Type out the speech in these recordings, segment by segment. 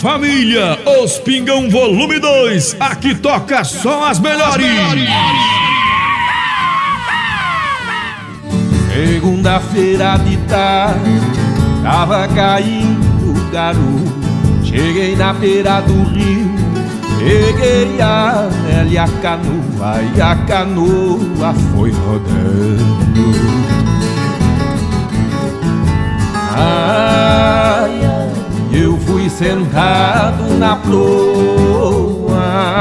família, Os Pingão Volume 2, aqui toca só as melhores. Segunda-feira de tarde, tava caindo garoto. Cheguei na beira do rio, peguei a velha canoa e a canoa foi rodando. Ai, eu fui sentado na proa.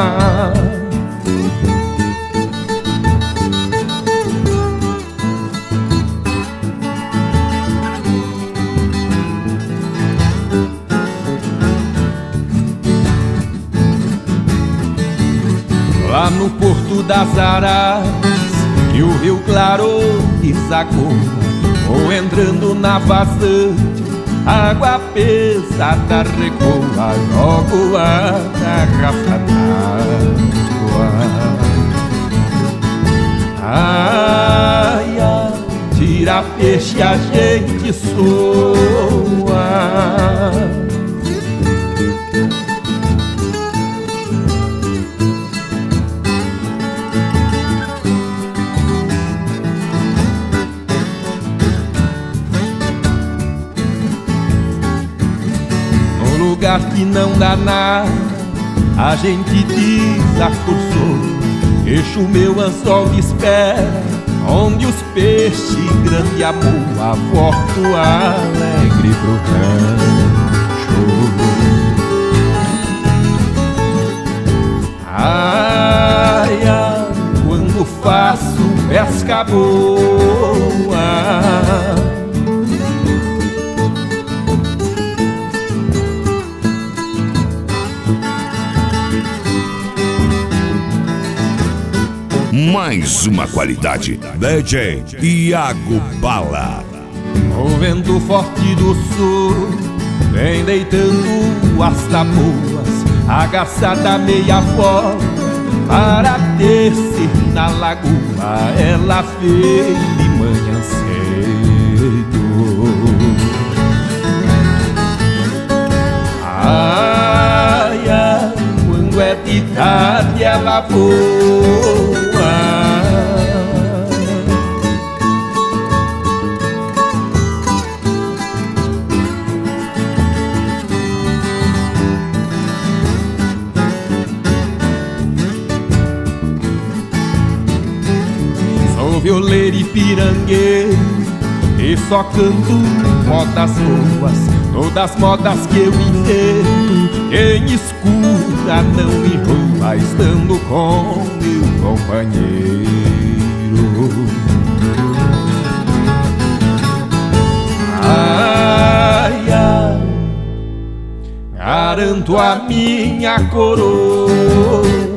Lá no Porto das Araras, que o rio clarou e sacou, ou entrando na vazante, água pesada recoa, logo a garrafa d'água. Ai, ai, tira peixe a gente soa. Lugar que não dá nada, a gente desacursou. Deixa o meu anzol de espera, onde os peixes grande amor aportam alegre pro rancho. Ai, ai, quando faço pesca boa, mais uma qualidade, DJ Iago Bala. O vento forte do sul vem deitando as tabuas, agaçada meia fora para descer na lagoa. Ela veio de manhã cedo. Ai, ai, quando é de tarde ela voa. Violeiro e pirangueiro, e só canto modas boas, todas modas que eu entendo. Quem escuta não me rouba, estando com meu companheiro. Ai, ai, garanto a minha coroa.